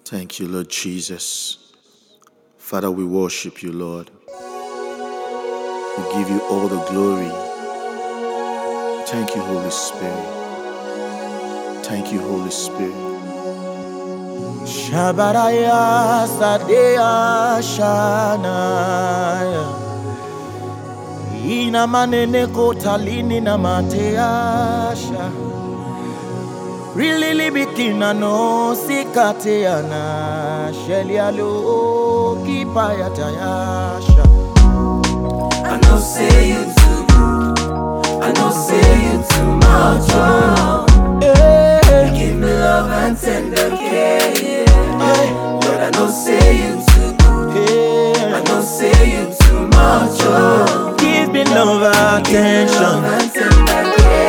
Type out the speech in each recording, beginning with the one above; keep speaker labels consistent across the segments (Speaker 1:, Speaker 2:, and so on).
Speaker 1: Thank you, Lord Jesus. Father, we worship you, Lord. We give you all the glory. Thank you, Holy Spirit. Thank you, Holy Spirit.
Speaker 2: Shabaraya Sadea Shanaya Ina manene kotalini na mateasha Really bikina no sikateana Shelialo kipaya tayasha
Speaker 3: I know say you too good. I know say you too much. Oh. You give me love and tender care. Yeah. Lord, I know say you too good. I know say you too much. Oh.
Speaker 2: Give me love, attention.
Speaker 3: Love and tender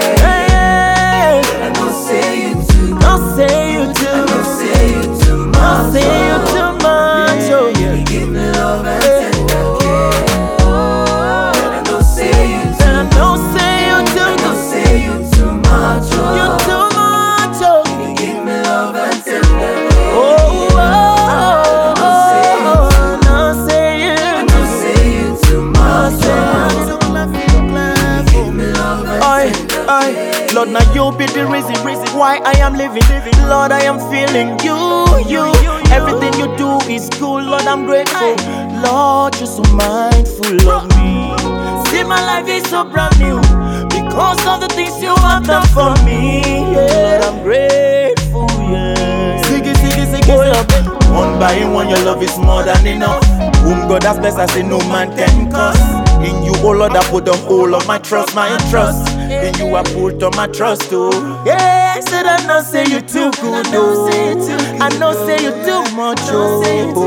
Speaker 3: care. Lord, I know say you too good.
Speaker 2: Don't say you too.
Speaker 3: I know say you too much.
Speaker 2: Don't say you too much. Oh,
Speaker 3: You give me love and tender care. Lord, I know say you too.
Speaker 2: and I don't say you
Speaker 3: I
Speaker 2: too.
Speaker 3: know say you too much. Oh.
Speaker 2: You too much. Oh,
Speaker 3: You give me love and tender care.
Speaker 2: oh, oh, oh, oh, don't say you.
Speaker 3: I know say you too much. Oh. Give me love and tender care.
Speaker 2: Lord, now you be the reason why I am living. Lord, I am feeling you. Everything you do is cool, Lord, I'm grateful. Lord, you're so mindful of me. See, my life is so brand new because of the things you have done for me. Yeah, Lord, I'm grateful, yeah. Siggy, hold up. One by one, your love is more than enough. Whom God has blessed, I say no man can curse. In you, oh Lord, I put the whole of my trust, in you I put all my trust, oh. Yeah, I said I know say you too good, oh. I know say you too much, oh.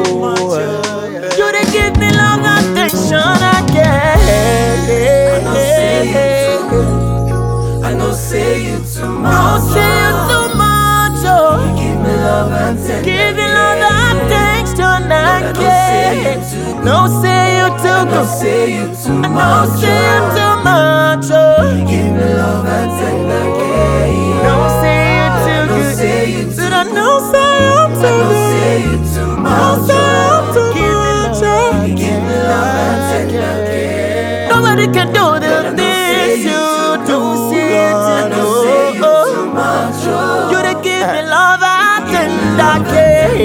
Speaker 2: You they give me long attention, I get.
Speaker 3: I know say you too good. I know say you too much.
Speaker 2: Don't say you too much, oh.
Speaker 3: Give me love and tender
Speaker 2: Give me long attention, I
Speaker 3: care.
Speaker 2: get. No say you too
Speaker 3: I know
Speaker 2: good.
Speaker 3: say you too
Speaker 2: I
Speaker 3: much.
Speaker 2: know say you too much, oh.
Speaker 3: Give me love and tender care.
Speaker 2: No say you too
Speaker 3: I know
Speaker 2: good.
Speaker 3: say you too.
Speaker 2: Said I know say I'm
Speaker 3: I
Speaker 2: too
Speaker 3: know
Speaker 2: good.
Speaker 3: say you too
Speaker 2: No
Speaker 3: much.
Speaker 2: say I'm too much, oh.
Speaker 3: Give me love and tender care.
Speaker 2: Nobody can do the
Speaker 3: I know say
Speaker 2: things
Speaker 3: you
Speaker 2: you
Speaker 3: too
Speaker 2: do,
Speaker 3: I
Speaker 2: God.
Speaker 3: know say you too much. Oh.
Speaker 2: You they give me love and tender
Speaker 1: Lord,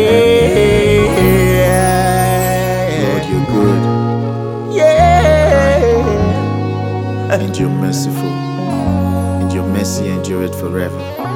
Speaker 2: care.
Speaker 1: you're good
Speaker 2: Yeah.
Speaker 1: and you're merciful, and your mercy endureth forever.